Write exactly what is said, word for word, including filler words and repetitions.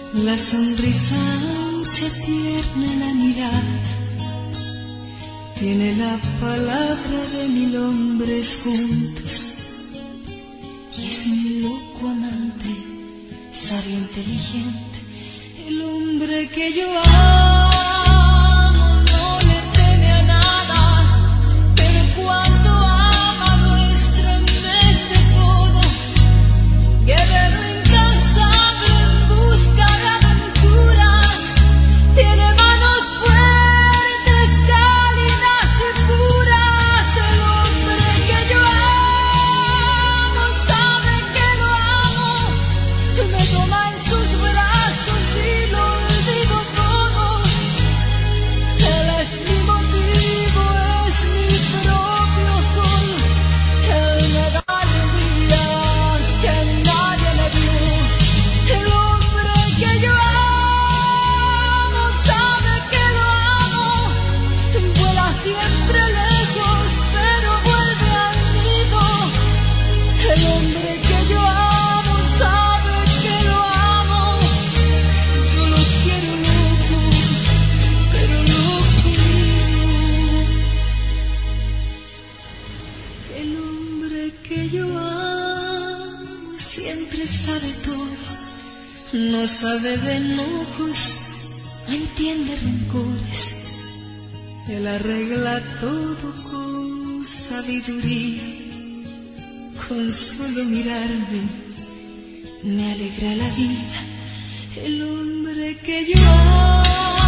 La sonrisa ancha, tierna la mirada, tiene la palabra de mil hombres juntos. Y es mi loco amante, sabio, inteligente, el hombre que yo amo no le teme a nada, pero cuando ama lo estremece todo. Guerrero incansable en busca de aventuras, tiene manos fuertes, cálidas y puras. El hombre que yo amo sabe que lo amo, me toma en sus brazos y lo olvido todo. Él es mi motivo, es mi propio sol, él me da alegrías que nadie me dio. El hombre que yo amo sabe que lo amo, vuela siempre lejos pero vuelve al nido. El hombre que yo amo sabe que lo amo, yo lo quiero loco, pero loco mío. El hombre que yo amo siempre sabe todo, no sabe de enojos, no entiende rencores. Él arregla todo con sabiduría, con solo mirarme me alegra la vida. El hombre que yo amo